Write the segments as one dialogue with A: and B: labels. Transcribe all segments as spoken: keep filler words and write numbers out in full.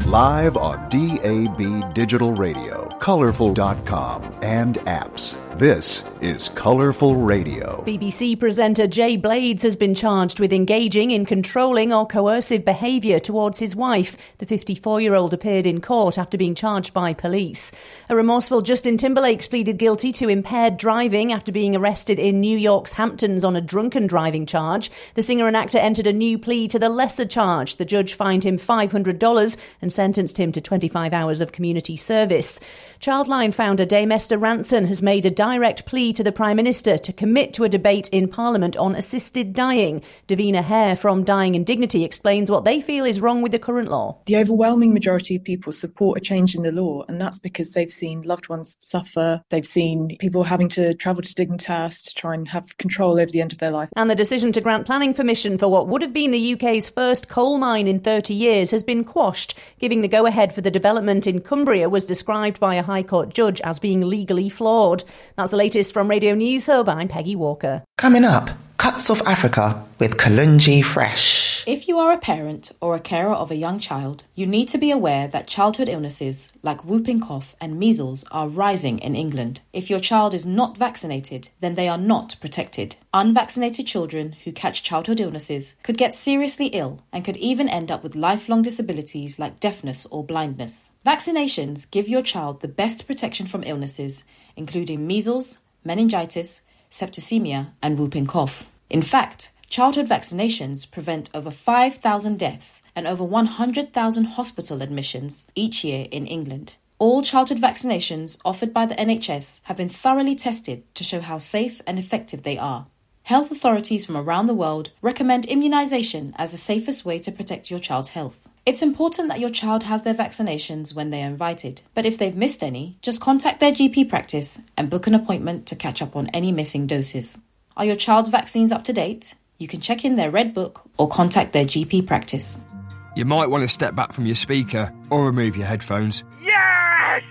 A: Live on D A B Digital Radio, Colourful dot com, and apps. This is Colourful Radio.
B: B B C presenter Jay Blades has been charged with engaging in controlling or coercive behaviour towards his wife. The fifty-four-year-old appeared in court after being charged by police. A remorseful Justin Timberlake pleaded guilty to impaired driving after being arrested in New York's Hamptons on a drunken driving charge. The singer and actor entered a new plea to the lesser charge. The judge fined him five hundred dollars and sentenced him to twenty-five hours of community service. Childline founder Dame Esther Rantzen has made a direct plea to the Prime Minister to commit to a debate in Parliament on assisted dying. Davina Hare from Dying and Dignity explains what they feel is wrong with the current law.
C: The overwhelming majority of people support a change in the law, and that's because they've seen loved ones suffer. They've seen people having to travel to Dignitas to try and have control over the end of their life.
B: And the decision to grant planning permission for what would have been the U K's first coal mine in thirty years has been quashed. Giving the go-ahead for the development in Cumbria was described by a High Court judge as being legally flawed. That's the latest from Radio News Hub. I'm Peggy Walker.
D: Coming up, Cuts of Africa with Kalunji Fresh.
E: If you are a parent or a carer of a young child, you need to be aware that childhood illnesses like whooping cough and measles are rising in England. If your child is not vaccinated, then they are not protected. Unvaccinated children who catch childhood illnesses could get seriously ill and could even end up with lifelong disabilities like deafness or blindness. Vaccinations give your child the best protection from illnesses, including measles, meningitis, septicemia, and whooping cough. In fact, childhood vaccinations prevent over five thousand deaths and over one hundred thousand hospital admissions each year in England. All childhood vaccinations offered by the N H S have been thoroughly tested to show how safe and effective they are. Health authorities from around the world recommend immunisation as the safest way to protect your child's health. It's important that your child has their vaccinations when they are invited, but if they've missed any, just contact their G P practice and book an appointment to catch up on any missing doses. Are your child's vaccines up to date? You can check in their Red Book or contact their G P practice.
F: You might want to step back from your speaker or remove your headphones.
G: Yes!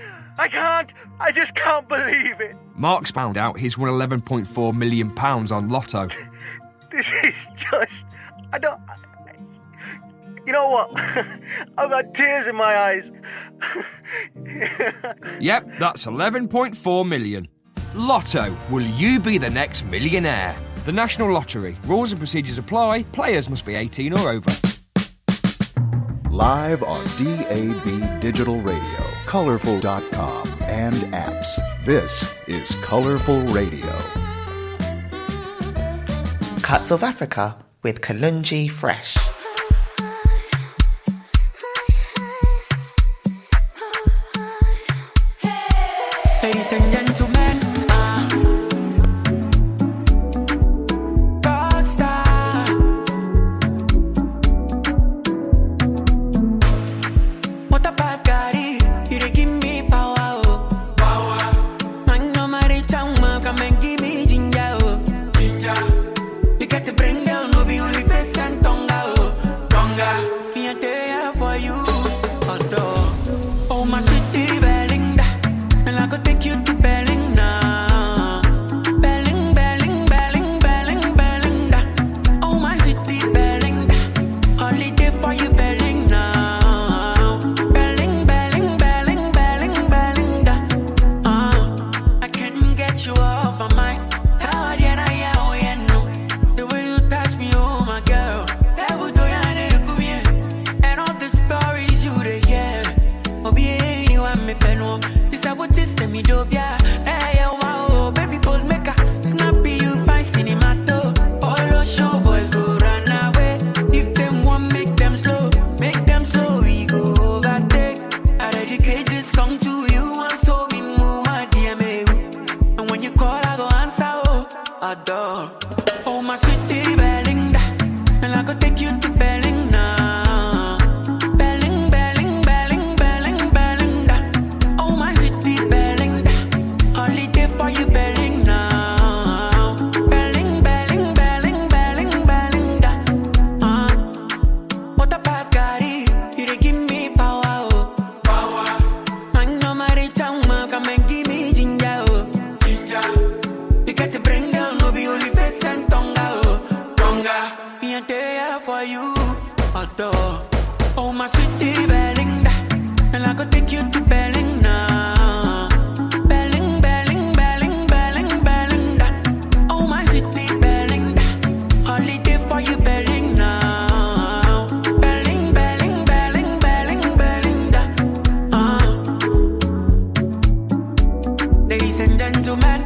G: I can't, I just can't believe it.
F: Mark's found out he's won eleven point four million pounds on Lotto.
G: This is just, I don't, you know what? I've got tears in my eyes.
F: Yep, that's eleven point four million. Lotto, will you be the next millionaire? The National Lottery. Rules and procedures apply. Players must be eighteen or over.
A: Live on D A B Digital Radio, Colourful dot com, and apps. This is Colourful Radio.
D: Cuts of Africa with Kalunji Fresh.
H: Ladies and gentlemen, uh, rockstar. What a past Gary, you dey give me power, oh. Power. Man, no matter how come and give me ginger, oh. Ginger. You got to bring down, no be only face and tongue, oh. Tongue. Me a day for you, oh, oh my city Belinda, and I could take you to Belling now. Belling, Belling, Belling, Belling, Bellinda. Oh my city Bellinda, holiday for you Belling now. Belling, Belling, Belling, Belling, Bellinda. Uh, I can't get you off my mind. Tired yet I am, oh yeah, no. The way you touch me, oh my girl. And all the stories you dey hear. Oh yeah, you want me pen. This I would just send me dope, yeah. Hey, wow, baby, pose maker. Snappy, you find cinemato. All those show boys go run away. If them want, make them slow. Make them slow, we go overtake. I dedicate this song to you. And so me move my D M A. And when you call, I go answer, oh, adore. Oh, my sweetie Belinda. And I go take you to Belling now. Belling, Belling, Belling, Belling, Bellinda. Oh, my city Bellinda. Holiday for you Belling now. Belling, Belling, Belling, Belling, Bellinda. Uh, what a past Gary, you dey give me power, oh. Power. Man, no matter how come and give me ginger, oh. Ginger. You got to bring down, no be only face and tongue, oh. Tongue. Me a day for you, adore. Oh, my sweetie Belling. take you to Berlin now. Berlin, Berlin, Berlin, Berlin, Berlin. Oh my city, Berlin. Holiday for you, Berlin now. Berlin, Berlin, Berlin, Berlin, Berlin. Uh. Ladies and gentlemen.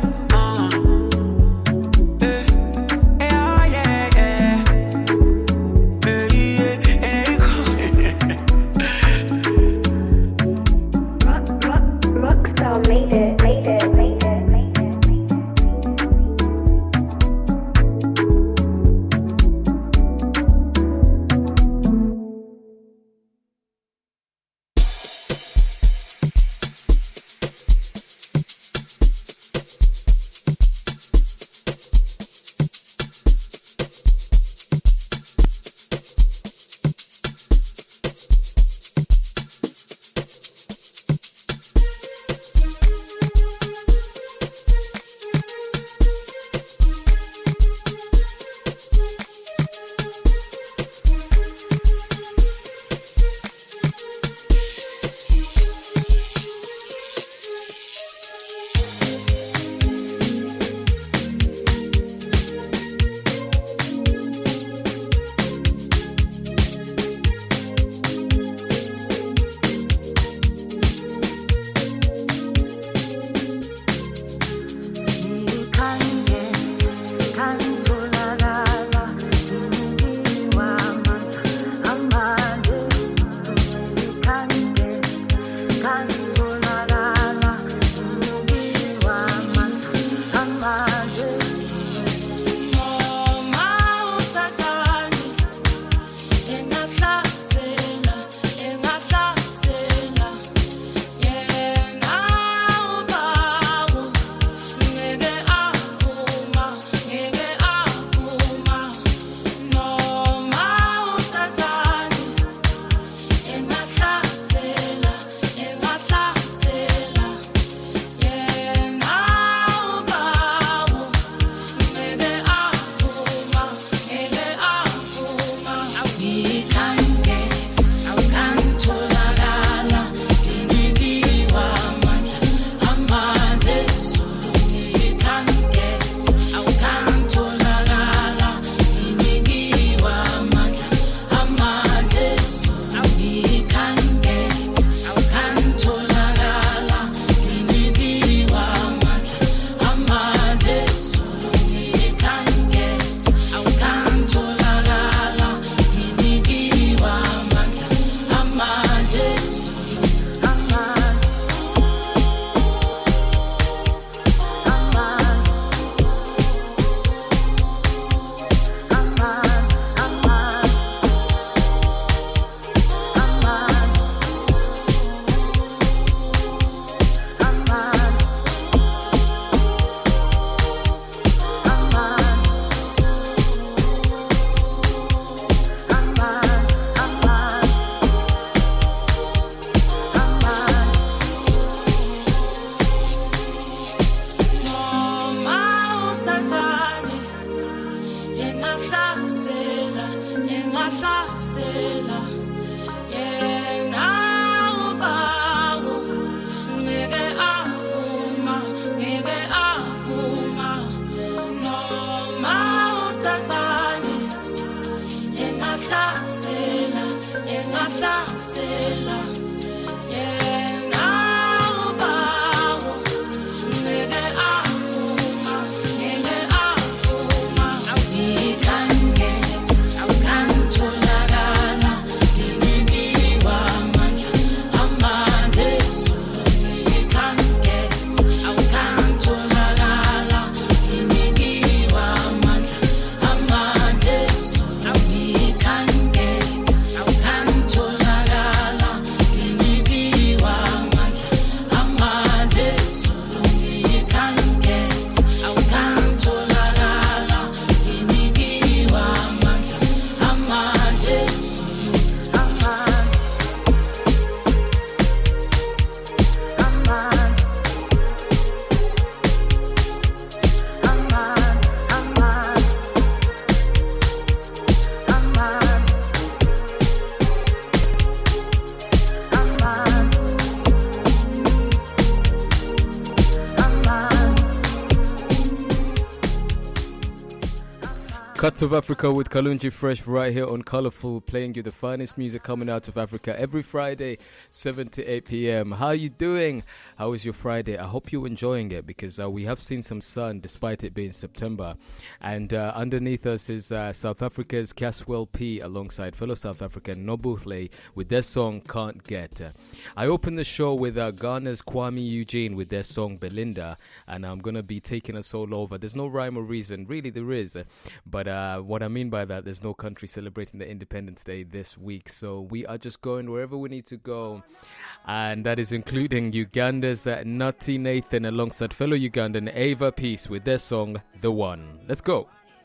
I: Cats of Africa with Kalunji Fresh right here on Colourful, playing you the finest music coming out of Africa every Friday, seven to eight p.m. How are you doing? How was your Friday? I hope you're enjoying it, because uh, we have seen some sun despite it being September. And uh, underneath us is uh, South Africa's Caswell P alongside fellow South African Nobuthle with their song Can't Get. Uh, I opened the show with uh, Ghana's Kwame Eugene with their song Belinda, and I'm going to be taking us all over. There's no rhyme or reason, really there is, uh, but uh, what I mean by that, there's no country celebrating the Independence Day this week, so we are just going wherever we need to go, and that is including Uganda's uh, Nutty Nathan alongside fellow Ugandan Ava Peace with their song The One. Let's go.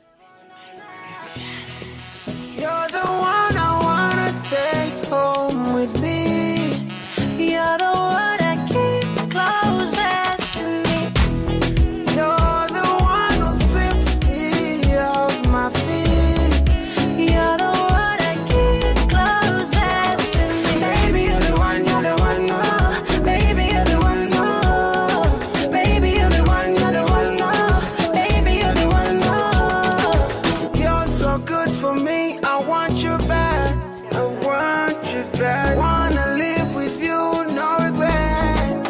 H: You're the one I wanna take home with me. You're the one I keep closest to me. You're the one who sweeps me off my feet. You're the one I keep closest to me. Baby, you're the one, you're the one, oh. Baby, you're the one, oh. Baby, you're the one, you're the one, oh. Baby, you're the one, oh. You're so good for me, I want you back. I want you back. Wanna live with you, no regrets.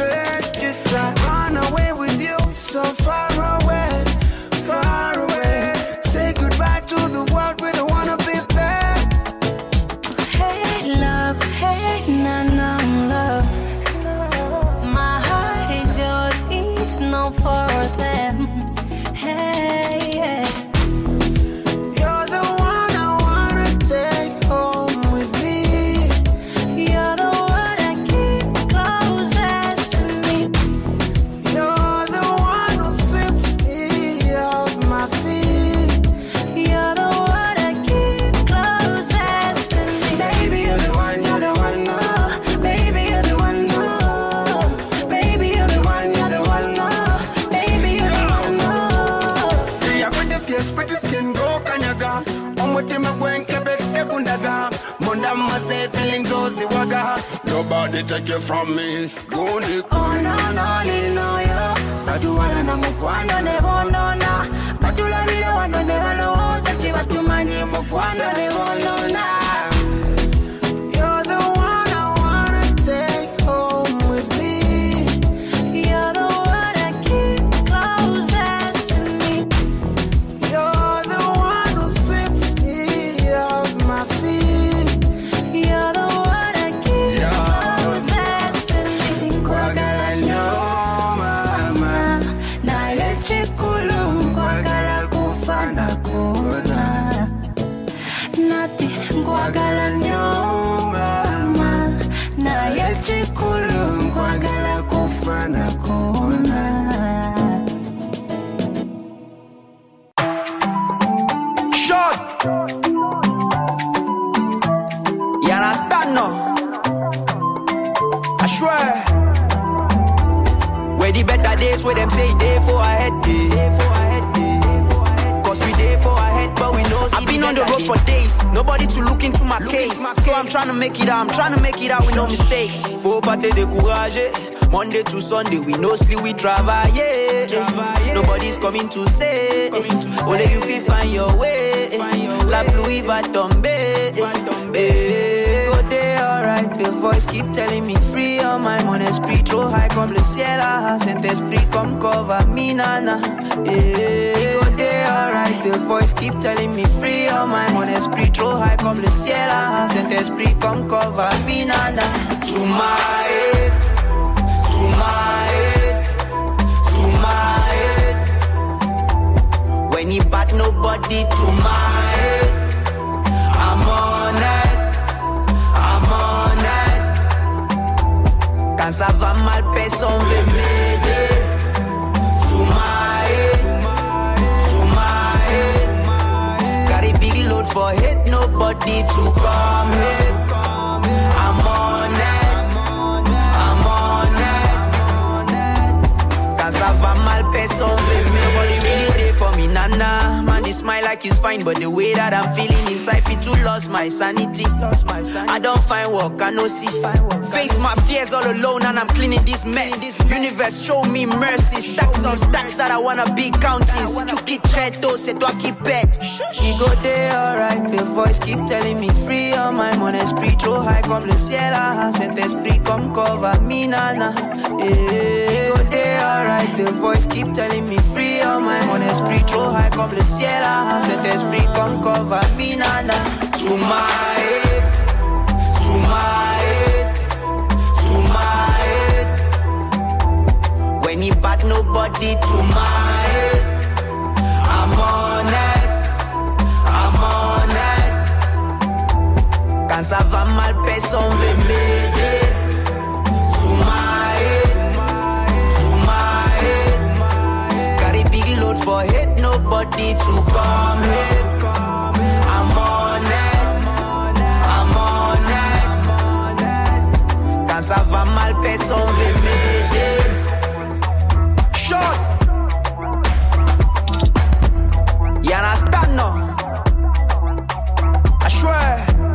H: Run away with you, so far away, far away. Say goodbye to the world, we don't wanna be back. Hey love, hey na na love. My heart is yours, it's not for them. Hey, yeah. You're the one I wanna take home with me. You're the one I keep closest to me. You're the one who sweeps me off my feet. You're the one I keep closest to me. Baby, you're the one, you're the one, oh. Baby, you're the one, oh. Baby, you're the one, you're the one, oh. Baby, you're the one, oh.
J: Yeah, with the face, pretty skin, go kanyaga. I'm with him, I'm going Quebec, Egundaga. Monda mase, feelings, Ozi Waga. Nobody take it from me. Go Nick.
H: Oh no no ni no yo. Batu wala na mukwano ne bonona. Batu la vile wano ne valo. Zati batu mani mukwano ne bonona. You're the one I wanna take home with me. You're the one I keep closest to me. You're the one who sweeps me off my feet. You're the one I keep closest to me. Kwagala nyo mama, na yeche kulu kwagala kufana kona. Nati kwagala nyo mama, na yeche kulu kwagala kufana kona.
J: Shot. You understand now? I swear. Where the better days where them say day for ahead, day for ahead, day. Cause we day for ahead, but we know. I've been on the road for days, nobody to look into my case. So I'm trying to make it out, I'm trying to make it out with no mistakes. Faut pas te décourager. Monday to Sunday, we no sleep, we travail. Nobody's coming to say, only you feel find your way. La pluie va tomber. Go day alright, the voice keep telling me free on my mon esprit trop high comme le ciel. Ah, Saint-Esprit come cover me nana. Go day alright, the voice keep telling me free on my mon esprit trop high comme le ciel. Ah, Saint-Esprit come cover me nana. To my head, to my head, to my head. When he bad nobody to my head. I'm on it, I'm on it. Quand ça va mal, personne veut m'aider. To my head, to my head. Got a big load for hate, nobody to come here. I'm on it, I'm on it. Quand ça va mal, personne veut m'aider. Nobody really there for me, nana. Man, they smile like like it's fine, but the way that I'm feeling inside, feel too lost my sanity. I don't find work, I no see. Face my fears all alone and I'm cleaning this mess. Universe show me mercy. Stacks on stacks that I wanna be counting. Si tu quittes Reto, c'est toi qui pète. He go there, alright. The voice keep telling me free on my mon esprit trop high comme le ciel. Ah, cet esprit comme cover me nana. Yeah. He go there, alright. The voice keep telling me free on my mon esprit trop high comme le ciel. Ah, cet esprit comme cover me nana. To my head, to my head, to my head. When he bad nobody to my head. I'm on it, I'm on it. Quand ça va mal, personne veut m'aider. To my head, to my head. Carry big load for head, nobody to come here. I'm on it, I'm on it. Quand ça va mal, personne veut m'aider. Shot. You understand now? I swear.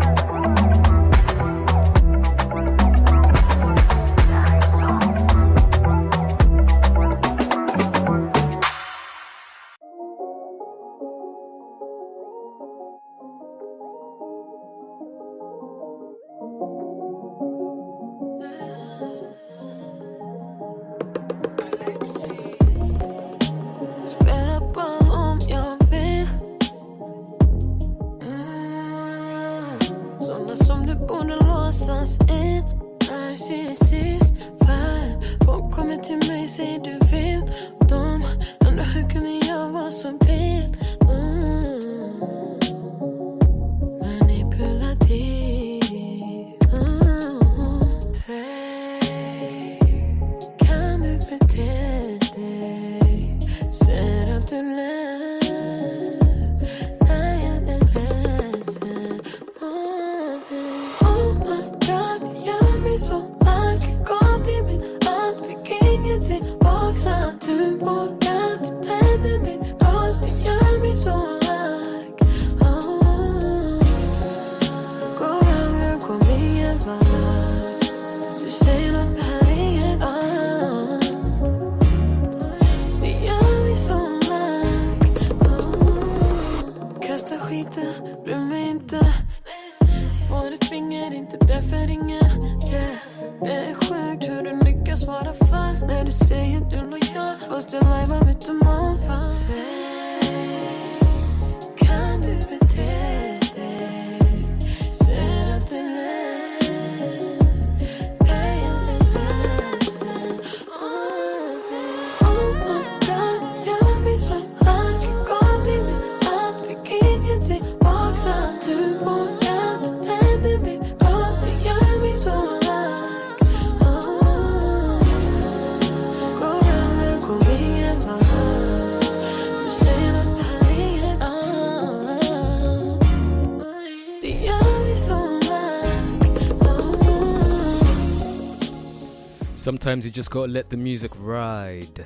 I: Sometimes you just gotta let the music ride.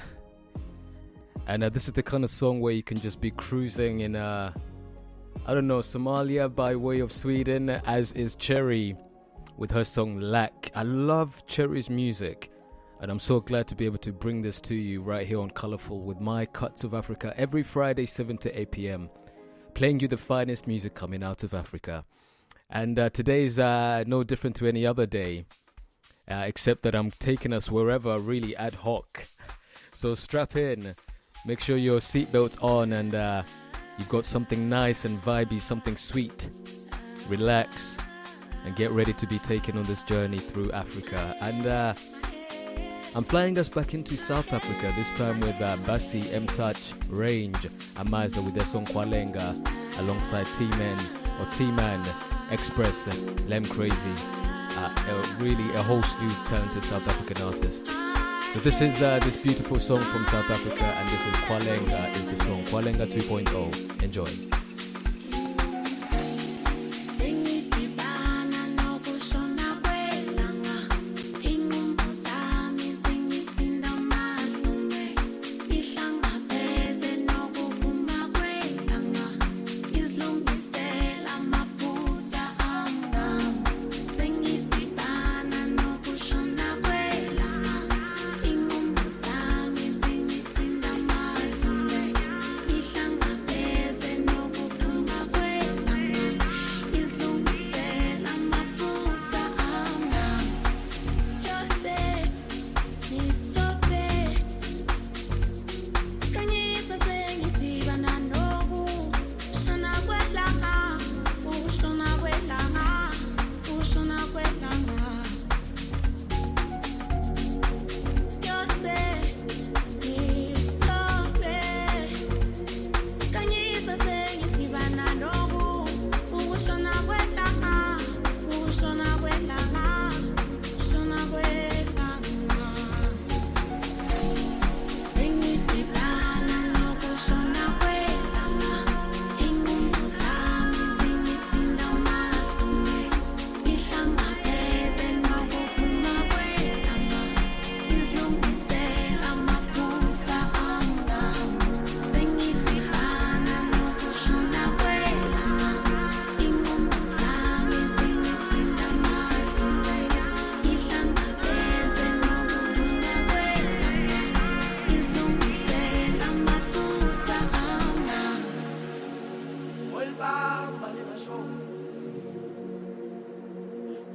I: And uh, this is the kind of song where you can just be cruising in, uh, I don't know, Somalia by way of Sweden, as is Cherry with her song Lack. I love Cherry's music, and I'm so glad to be able to bring this to you right here on Colourful with my Cuts of Africa every Friday, seven to eight p.m. Playing you the finest music coming out of Africa. And uh, today's uh, no different to any other day. Uh, except that I'm taking us wherever really ad hoc. So strap in, make sure your seatbelt on, and uh, you've got something nice and vibey, something sweet. Relax and get ready to be taken on this journey through Africa. And uh, I'm flying us back into South Africa, this time with uh, Bassi, M-Touch, Range, Amaza with their song Kwalenga, alongside T-Man or T-Man, Express, and Lem Crazy. Uh, a, really a whole slew of talented South African artists. So this is uh, this beautiful song from South Africa, and this is Kwalenga is the song, Kwalenga two point oh. Enjoy.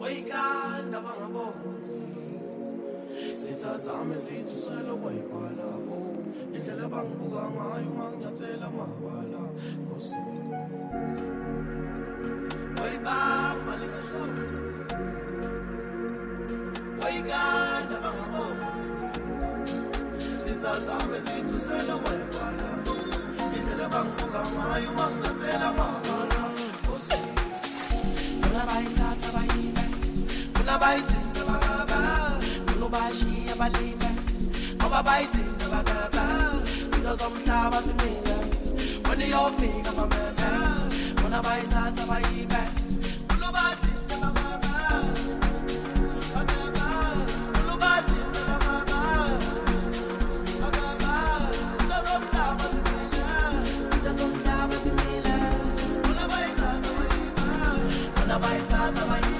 K: Waikanda bangaboni sitazame zithu selo wayikwala indlela bangibuka ngayo manginyathela amabala Nkosi Wayibamba lingasho Waikanda bangaboni sitazame zithu selo wayikwala indlela bangibuka ngayo manginyathela amabala Nkosi Kuna bayithatha bayibe Kuna bayithinta bakaba Kuna bashiya balime Ngoba bayithinta bakaba Zinto zomhlaba simile When iyofika mamele Kuna bayithatha bayibe Kuna bayithinta bakaba Bakaba Kuna bayithinta bakaba Bakaba Zinto zomhlaba simile Zinto zomhlaba simile Kuna bayithatha bayibe Kuna bayithatha bayibe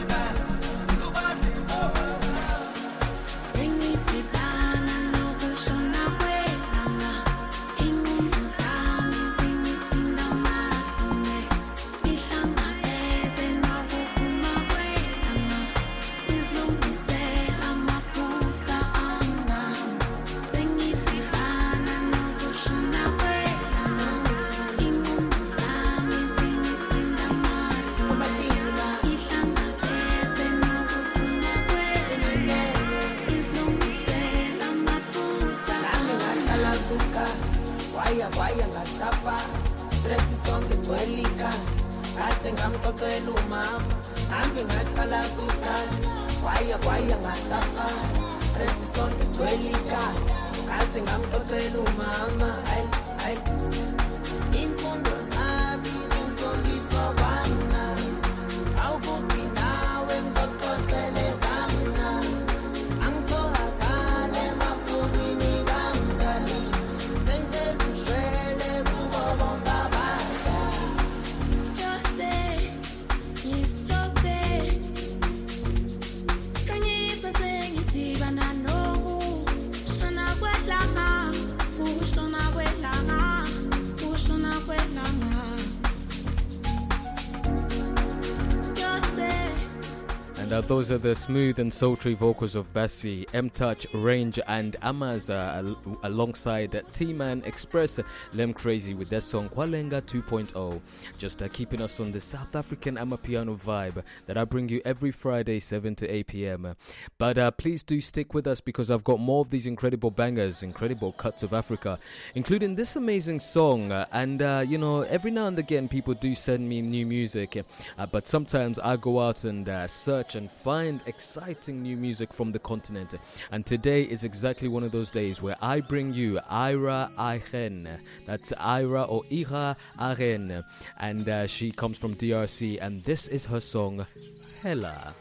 I: Those are the smooth and sultry vocals of Bassi, M-Touch, Range and Amaz uh, al- alongside uh, T-Man Express, Lem Crazy with their song Kwalenga two point oh. Just uh, keeping us on the South African Amapiano vibe that I bring you every Friday seven to eight p.m. But uh, please do stick with us because I've got more of these incredible bangers, incredible cuts of Africa, including this amazing song. Uh, and, uh, you know, every now and again people do send me new music, uh, but sometimes I go out and uh, search and find exciting new music from the continent, and today is exactly one of those days where I bring you Ira Achen. That's Ira or Ira Achen, and uh, she comes from D R C, and this is her song Hella.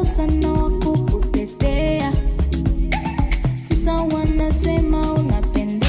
L: Sisa wanasema unapenda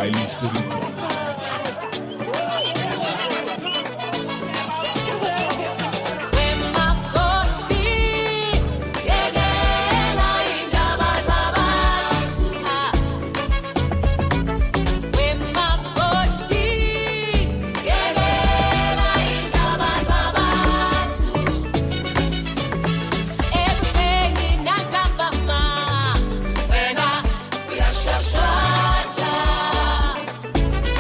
L: highly spiritual.
M: Shashwata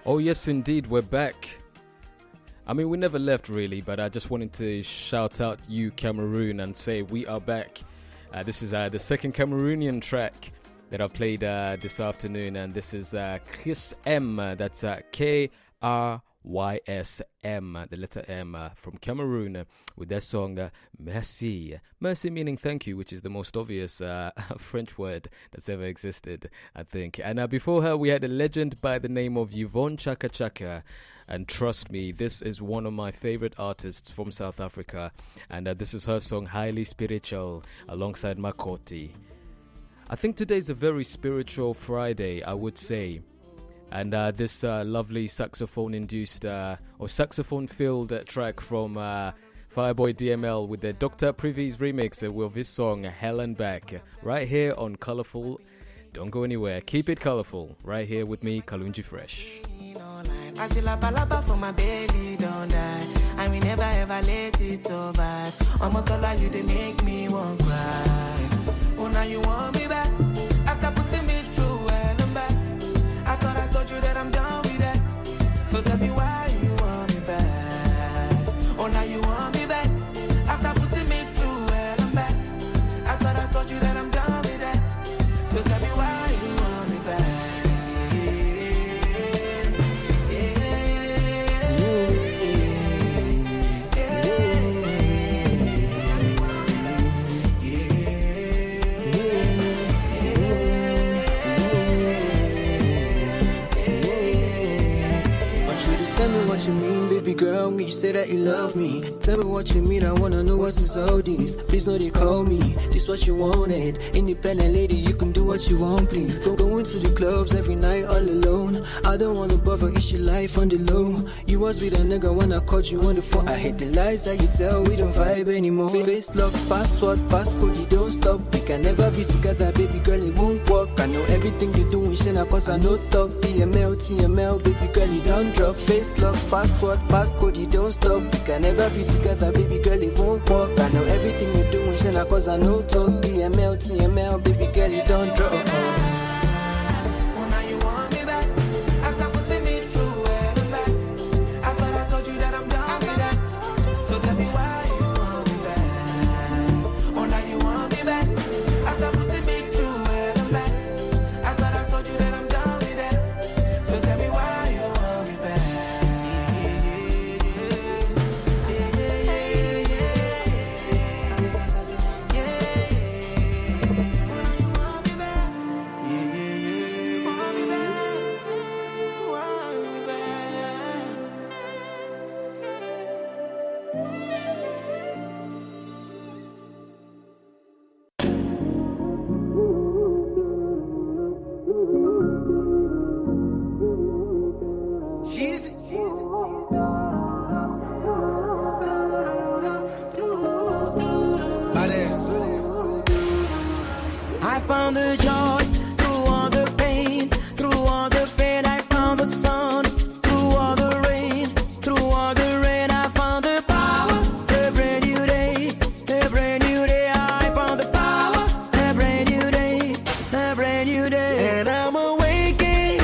I: Oh, yes, indeed. We're back. I mean, we never left, really, but I just wanted to shout out you, Cameroon, and say we are back. Uh, this is uh, the second Cameroonian track that I played uh, this afternoon, and this is uh, Chris M. That's uh, K R Y S M, the letter M, uh, from Cameroon, uh, with their song uh, Merci. Merci meaning thank you, which is the most obvious uh, French word that's ever existed, I think. And uh, before her, we had a legend by the name of Yvonne Chaka Chaka. And trust me, this is one of my favorite artists from South Africa. And uh, this is her song, Highly Spiritual, alongside Makoti. I think today's a very spiritual Friday, I would say. And uh, this uh, lovely saxophone-induced uh, or saxophone-filled uh, track from uh, Fireboy D M L with the Doctor Privy's remix uh, with his song Hell and Back, right here on Colourful. Don't go anywhere. Keep it colourful. Right here with me, Kalunji Fresh.
L: I see la palapa for my belly, don't die. I will never ever let it survive. I'm a color, you they make me want cry. Oh, now you want me back after putting me through hell and back. I thought I told you that I'm done with that. So tell me why you want me back. Oh, now you want me back after putting me through hell and back. I thought I told you that I'm done with that. So tell me why you want me back.
M: What you mean, baby girl, when you say that you love me? Tell me what you mean, I wanna know what is all this. Please know they call me, this what you wanted. Independent lady, you can do what you want, please. Go going to the clubs every night all alone. I don't wanna bother, it's your life on the low. You was with a nigga when I caught you on the phone. I hate the lies that you tell, we don't vibe anymore. Face locks, password, passcode, you don't stop. We can never be together, baby girl, it won't work. I know everything you doing, shit, cause I know talk. T M L, T M L, baby girl, you don't drop. Face locks, password, passcode, you don't stop. We can never be together, baby girl, it won't work. I know everything you're doing, shit, cause I know talk. D M L, T M L, baby girl, you don't drop.
L: I found the joy through all the pain, through all the pain. I found the sun through all the rain, through all the rain. I found the power, a brand new day, a brand new day. I found the power, a brand new day, a brand new day. And I'm awakened.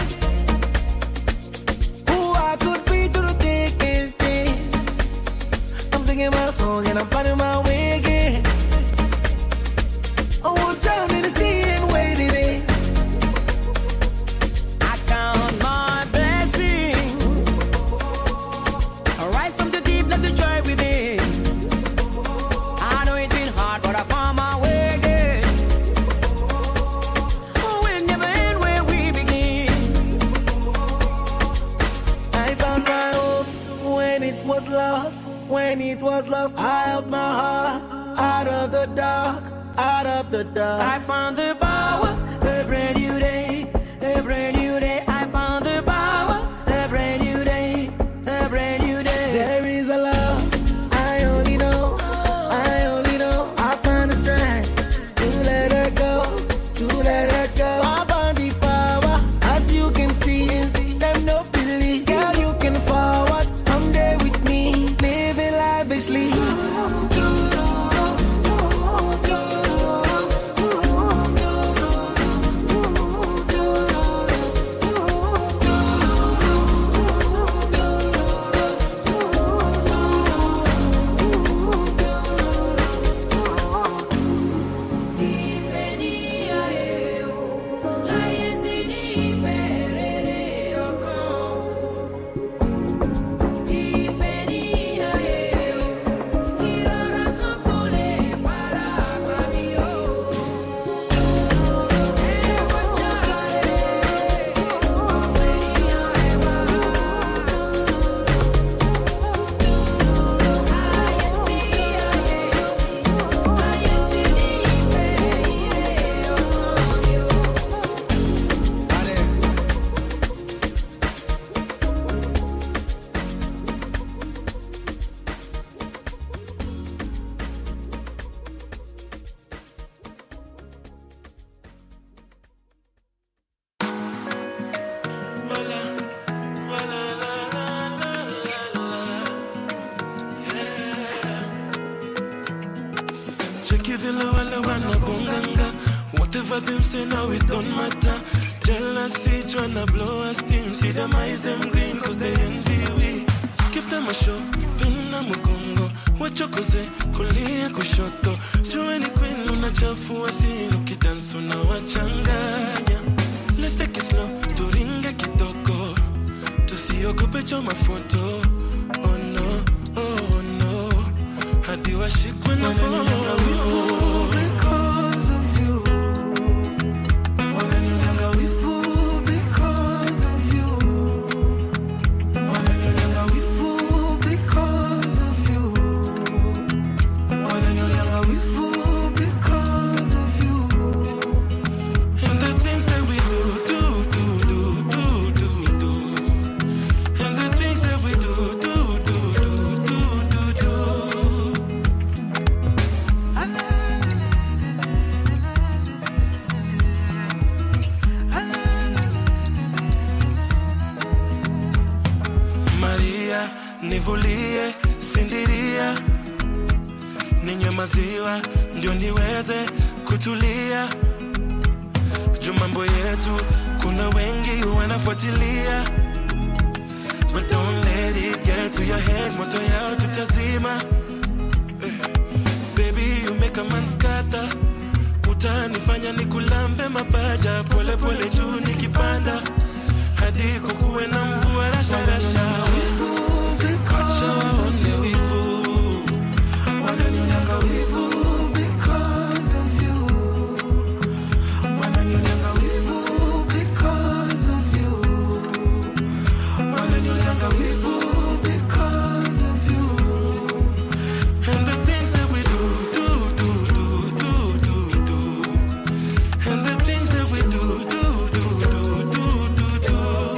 L: Who I could be through the thick and thin. I'm singing my song and I'm finding my way again. I was down in the sea and waited in. I count my blessings. I rise from the deep, let the joy within. I know it's been hard, but I found my way again. Oh, we'll never end where we begin. I found my hope when it was lost. When it was lost, I held my heart out of the dark. Out of the dark, I found the power, a brand new day, a brand new day. I found the power, a brand new day, a brand new day. There is a love, I only know, I only know. I found the strength to let her go, to let her go. I found the power, as you can see, them no believe. Girl, you can forward, come there with me, living lavishly.
N: Whatever them say now it don't matter. Jealousy tryna blow us steam. See them eyes them green cause they envy we. Give them a show, pina mugongo. Wachokoze, kulia kushoto. Jueni queen unachafu asino. Kidansu na wachanganya. Let's take it slow, turinge kitoko. Tusiogope choma photo. Oh no, oh no. Hadi washikwe na phone. Because of you. Wananilenga wifu because of you. Wananilenga wifu because of you. Wananilenga wifu because of you. And the things that we do, do, do, do, do, do, do. And the things that we do, do, do, do, do, do, do. Maria, nivulie, sindiria. Ninywe maziwa, ndio niweze kutulia. Jumambo yetu, kuna wengi wanafuatilia. But don't let it get to your head, moto yao tutazima. Eh, baby, you make a man scatter. Utanifanya nikulambe mapaja. Pole pole juu nikipanda. Hadi kukuwe na mvua rasha rasha. Acha waone wivu. Wananilenga wivu because of you. Wananilenga wivu because of you. Wananilenga wivu because of you. And the things that we do, do, do, do, do, do, do. And the things that we do, do, do, do, do, do, do.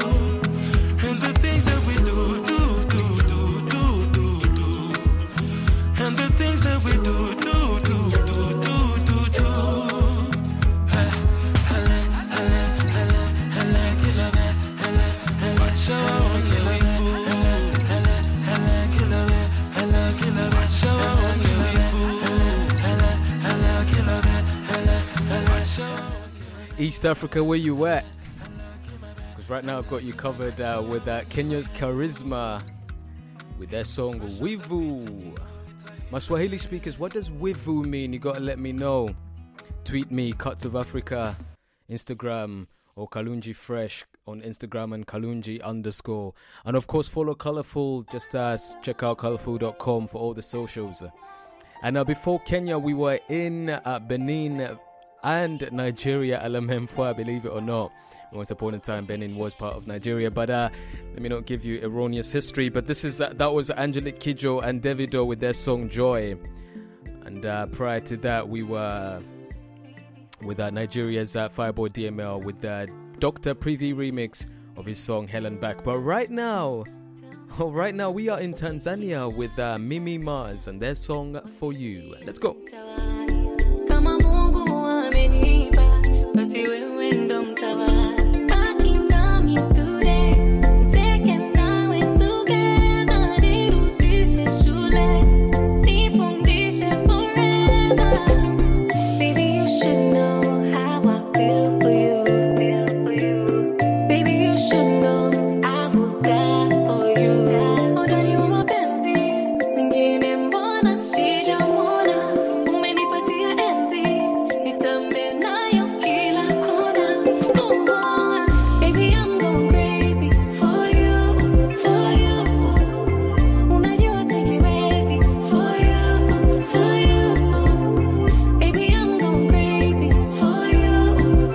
N: And the things that we do, do, do, do, do, do, do. And the things that we do, do, do, do, do, do, do. I, I like, I like, I like, I like it like that. I like, I like, I like it like that. I like, I like, I like it like that. I like it like that. I like it like that. I like, I like it like that. I like, I like.
I: East Africa, where you at? Because right now I've got you covered uh, with uh, Kenya's Charisma with their song Wivu. My Swahili speakers, what does Wivu mean? You gotta let me know. Tweet me, Cuts of Africa, Instagram, or Kalunji Fresh on Instagram and Kalunji underscore. And of course, follow Colourful. Just uh, check out colourful dot com for all the socials. And now, before Kenya, we were in uh, Benin and Nigeria, Alamemfwa, believe it or not. Once upon a time, Benin was part of Nigeria, but uh, let me not give you erroneous history. But this is uh, that was Angelique Kidjo and Davido with their song Joy. And uh, prior to that, we were with uh, Nigeria's uh, Fireboy D M L with the Doctor Privy remix of his song Helen Back. But right now, oh, right now we are in Tanzania with uh, Mimi Mars and their song For You. Let's go.
O: Kama Mungu amenipa, basi wewe ndo mtawala. Baki nami today, second nawe together. Nirudishe shule, nifundishe forever. Baby, you should know how I feel for you. Baby, you should know I will die for you. Odani wa mapenzi, mingine mbona sijaona. Umenipatia enzi, nitambe nayo kila kona. Oh, baby, I'm going crazy for you, for you. Unajua sijiwezi for you, for you. Baby, I'm going crazy for you,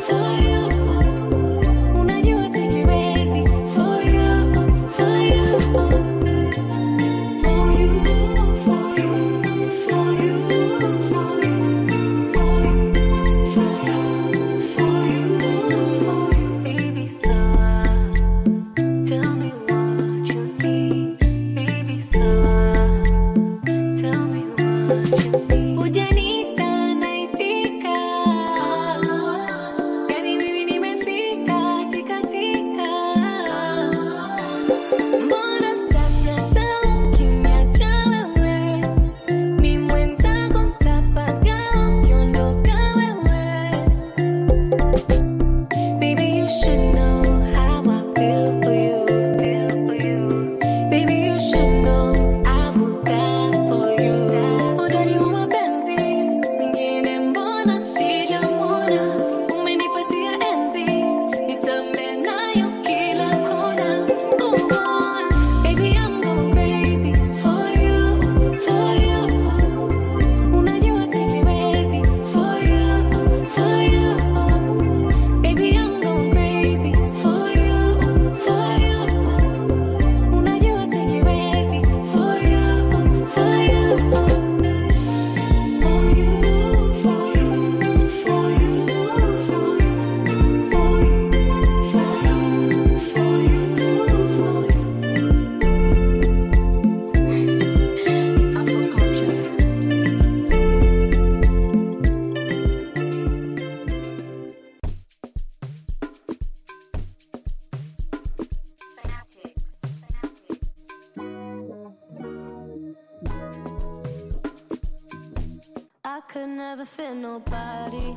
P: could never fit nobody.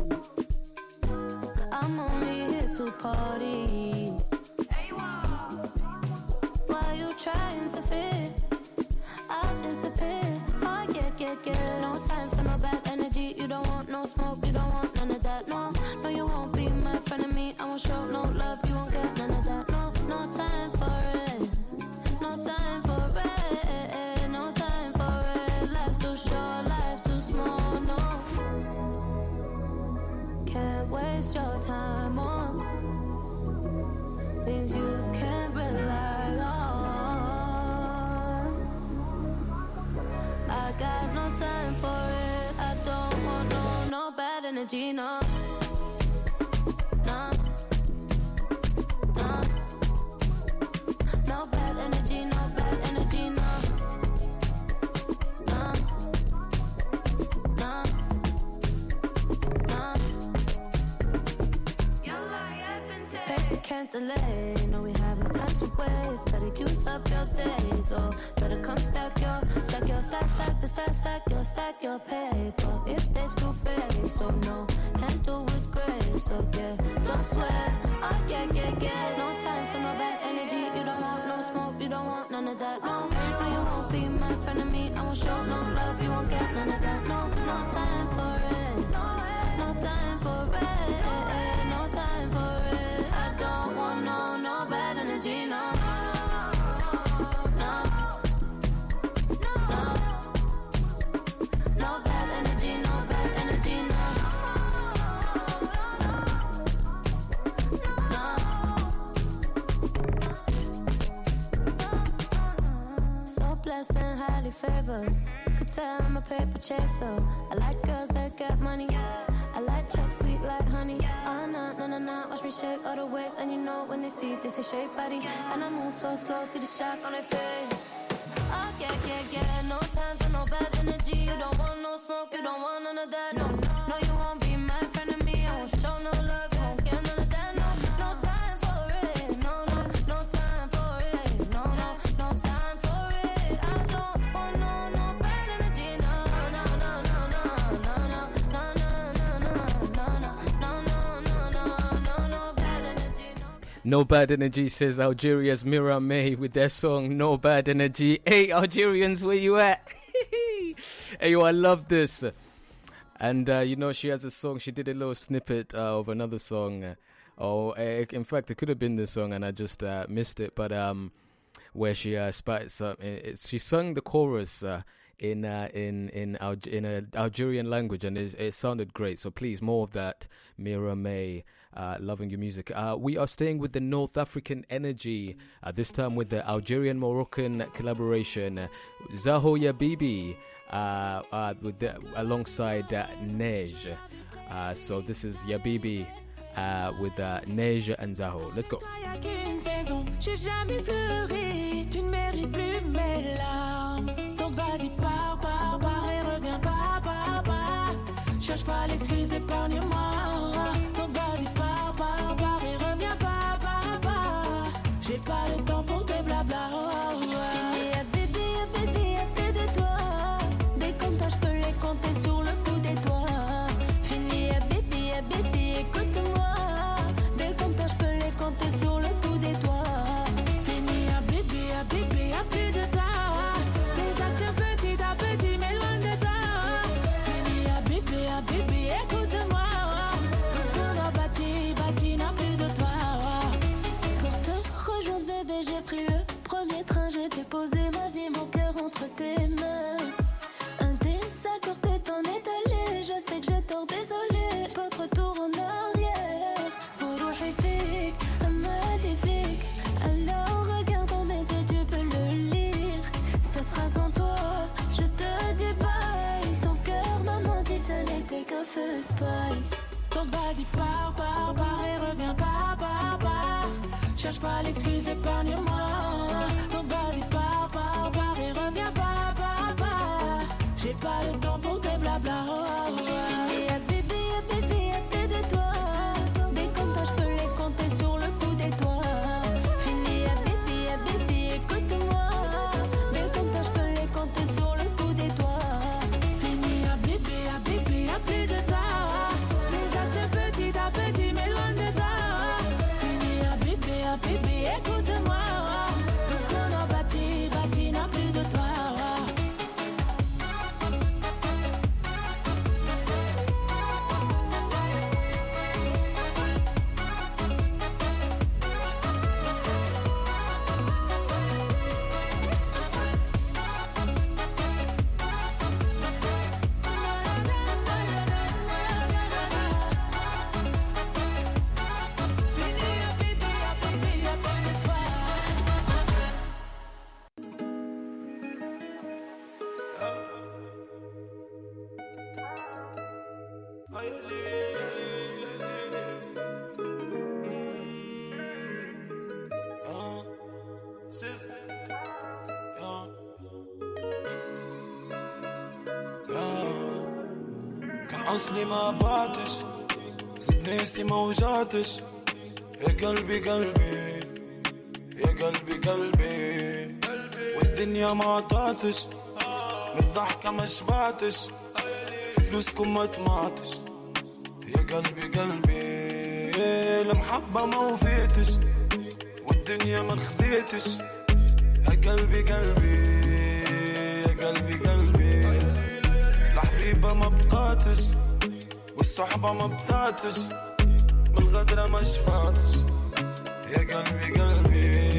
P: I'm only here to party. Why you trying to fit? I'll disappear. Oh yeah, yeah, yeah. No time for no bad energy. You don't want no smoke, you don't want none of that. No, no, you won't be my friend of me. I won't show no love, you won't get none of that. No, no time for it. No time for it. No time for it. Life's too short, life's too small. No, can't waste your time on things you can't rely on. I got no time for it. I don't want no, no bad energy, no. No, no. No bad energy, no bad energy, no. No, no, no. Paper can't delay. No, we have no time to waste. Better use up your days, or better come stack your, stack your, stack, stack the stack, stack your, stack your paper. If they screw face, so no, handle with grace, so yeah, don't sweat. Oh yeah, yeah, yeah. No time for no bad energy. You don't want no smoke, you don't want none of that. No, no, you won't be my friend of me. I won't show no love, you won't get none of that. No, no time for it. No time for it. No time for it. I don't want no, no bad energy, no. No, no, no bad energy, no bad energy, no. So blessed and highly favored. Could tell I'm a paper chaser. I like girls that get money. I like checks sweet like honey. Oh no, no, no, no. Watch me shake all the ways, and you know when they see this, they shake body. And I move so slow, see the shock on their face. Oh yeah, yeah, yeah. No time for no bad energy. You don't want no smoke, you don't want none of that. No, no, you won't be my friend of me. I won't show no love, you won't get none of that. No, no time for it. No, no, no time for it. No, no, no time for it. I don't want no, no bad energy. No, no, no, no, no, no, no, no, no, no, no, no, no, no, no, no, no bad energy.
I: No Bad Energy, says Algeria's Mira May with their song No Bad Energy. Hey, Algerians, where you at? Hey, yo, I love this. And, uh, you know, she has a song. She did a little snippet uh, of another song. Uh, oh, uh, in fact, it could have been this song, and I just uh, missed it. But um, where she uh, spites up, uh, she sung the chorus uh, in uh, in in Alg- in a Algerian language, and it, it sounded great. So please, more of that, Mira May. Uh, loving your music. Uh, we are staying with the North African energy, uh, this time with the Algerian-Moroccan collaboration, uh, Zaho Ya Bibi, uh, uh, with the, alongside uh, Neige. Uh, so this is Ya Bibi uh, with uh, Neige and Zaho. Let's go.
H: J'ai jamais pleuré, tu ne mérites plus mes larmes. Donc vas-y, pars, pars, pars et reviens pas, pars, pars. Cherche pas l'excuse, épargne-moi. Donc vas-y, pars, pars, pars et reviens pas, pars, pars. J'ai pas le temps pour tes blabla.
P: Fini à bébé, à bébé, est-ce que de toi? Des comptes, je peux les compter sur le bout des doigts. Fini à bébé, à bébé, écoute-moi. Des comptes, je peux les compter sur le bout des doigts.
H: Fini à bébé, à bébé, à plus de toi. Des actes petit à petit, mais loin de toi. Fini à bébé, à bébé, écoute-moi. Parce qu'on a bâti, bâti, n'a plus de toi.
P: Pour te rejoindre, bébé, j'ai pris le premier train. J'ai déposé ma vie, mon cœur entre tes mains. Un désaccord te t'en est allé. Je sais que j'ai tort, désolé. Pas de retour en arrière. وروحي فيك magnifique. Alors regarde dans mes yeux, tu peux le lire. Ce sera sans toi, je te dis bye. Ton cœur m'a menti, ce n'était qu'un feu de paille.
H: Donc vas-y, pars, pars, pars et reviens pas, pars, pars. Cherche pas l'excuse, épargne-moi. Donc vas-y, pars, pars, pars et reviens pas, pars, pars. J'ai pas le temps pour tes blabla.
P: Fini à bébé, à bébé, est-ce que de toi? Des comptes, je peux les compter sur le bout des doigts. Fini à bébé, à bébé, écoute-moi. Des comptes, je peux les compter sur le bout des doigts.
H: Fini à bébé, à bébé.
Q: أصلي ما بعتش زد ناسي ما وجعتش يا قلبي قلبي يا قلبي قلبي والدنيا ما عطاتش من الضحكة ما شبعتش في فلوسكم ما طمعتش يا قلبي قلبي المحبة ما وفيتش والدنيا ما خذيتش يا قلبي قلبي يا قلبي قلبي الحبيبة ما بقاتش والصحبة ما بقاتش من الغدرة ما شفاتش يا قلبي قلبي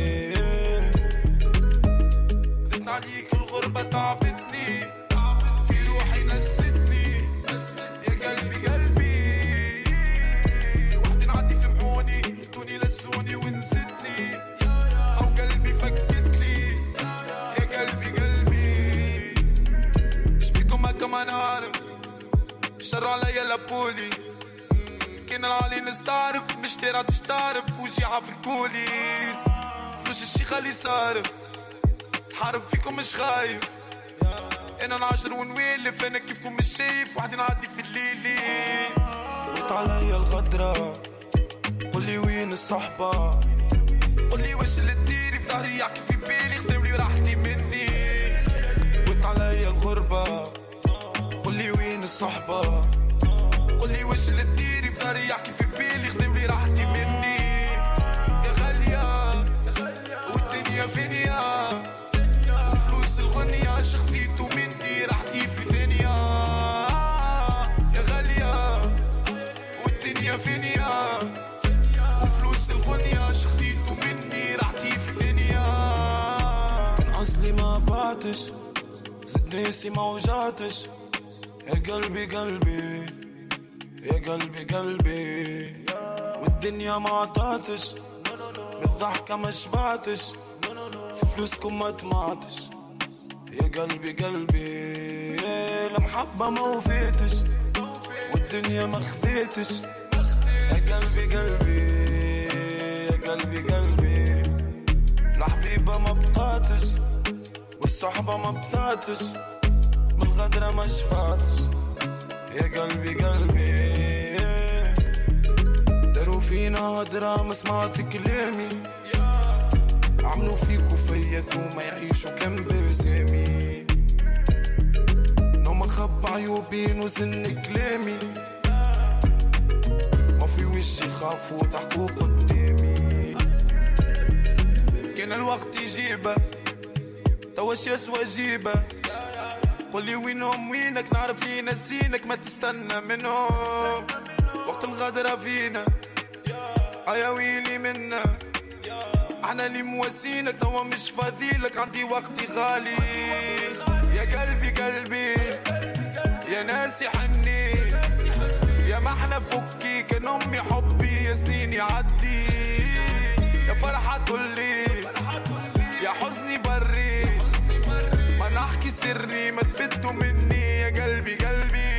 Q: زدت عليك الغربة تعبتني في روحي نستني يا قلبي قلبي وحدي نعدي في محوني لتوني لسوني ونسيتني أو قلبي فكتلي يا قلبي قلبي شبيكم هكا ما نعرف شر عليا لابولي كان العالي نستعرف مش ترى تشتعرف وجيعة في الكوليس فلوس الشيخة اللي صارف حارب فيكم مش خايف انا نعشر ونويلف انا كيفكم مش شايف وحدي نعدي في الليلي فوت عليا الغدرة قولي وين الصحبة قولي واش اللي تديري في ظهري يحكي في بالي خذولي راحتي مني فوت عليا الغربة قولي وين الصحبة قولي واش اللي تديري في ظهري يحكي في بالي خذولي راحتي مني يا غالية والدنيا فينيا وفلوس الغنية شخذيتو مني راحتي في ثانية يا غالية والدنيا فينيا وفلوس الغنية شخذيتو مني راحتي في ثانية كان أصلي ما بعتش زد ناسي ما وجعتش يا قلبي قلبي يا قلبي قلبي والدنيا ما عطاتش بالضحكة ما شبعتش في فلوسكم ما طمعتش يا قلبي قلبي المحبة ما وفيتش والدنيا ما خذيتش يا قلبي قلبي يا قلبي قلبي الحبيبة ما بقاتش والصحبة ما بقاتش من الغدرة ما شفاتش يا قلبي قلبي داروا فينا هدرة ما سمعت كلامي عملوا فيكو فيات وما يعيشوا كم بسامي نوم خب عيوبي وزن كلامي ما في وجهي خافوا ضحكوا قدامي كان الوقت يجيبه تواش يسوى جيبه قولي وينهم وينك نعرف لي نسينك ما تستنى منهم وقت الغدرة فينا ايا ويلي منا احنا اللي مواسينك توا مش فاضيلك عندي وقتي غالي يا قلبي قلبي يا ناسي حني يا ما احنا فكي كان امي حبي يا سنين يعدي يا فرحة تقولي يا حزني بري ما نحكي سري ما تفدوا مني يا قلبي قلبي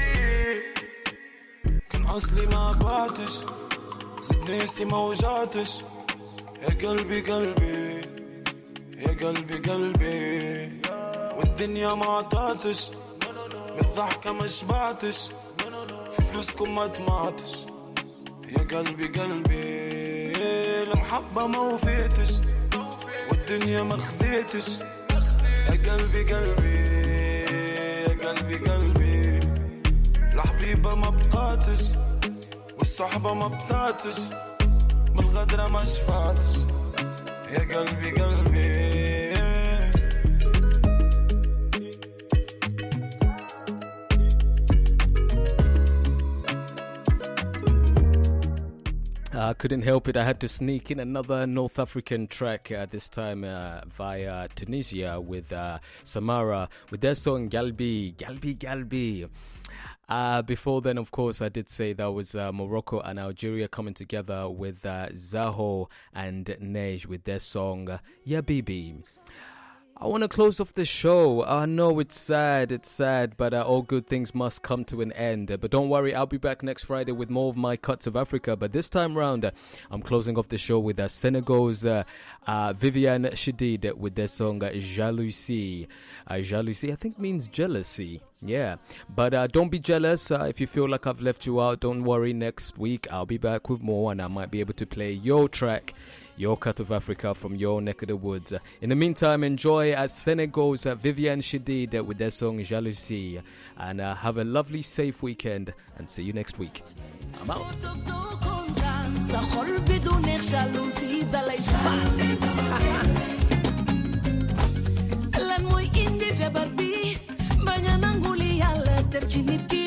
Q: كان أصلي ما بعتش زد ناسي ما وجعتش يا قلبي قلبي يا قلبي قلبي والدنيا ما عطاتش من الضحكة ما شبعتش في فلوسكم ما طمعتش يا قلبي قلبي المحبة ما وفيتش والدنيا ما خذيتش يا قلبي قلبي يا قلبي قلبي الحبيبة ما بقاتش والصحبة ما بقاتش من الغدرة ما شفاتش يا قلبي قلبي
I: I couldn't help it. I had to sneak in another North African track uh, this time uh, via Tunisia with uh, Samara with their song Galbi, Galbi, Galbi. Uh, before then, of course, I did say that was uh, Morocco and Algeria coming together with uh, Zaho and Nej with their song uh, Ya Bibi. I want to close off the show. I know it's sad, it's sad, but uh, all good things must come to an end. Uh, but don't worry, I'll be back next Friday with more of my cuts of Africa. But this time round, uh, I'm closing off the show with uh, Senegal's uh, uh, Viviane Chidid with their song uh, Jalousie. Uh, jalousie, I think, means jealousy. Yeah, but uh, don't be jealous uh, if you feel like I've left you out. Don't worry, next week I'll be back with more, and I might be able to play your track, your cut of Africa from your neck of the woods. Uh, in the meantime, enjoy uh, Senegal's uh, Viviane Chidid uh, with their song Jalousie, and uh, have a lovely, safe weekend, and see you next week. I'm out.
O: sa xol bi du neex jalousie dalay faat lan mooy indi feebar bi bañ a nangu li Yàlla def ci nit ki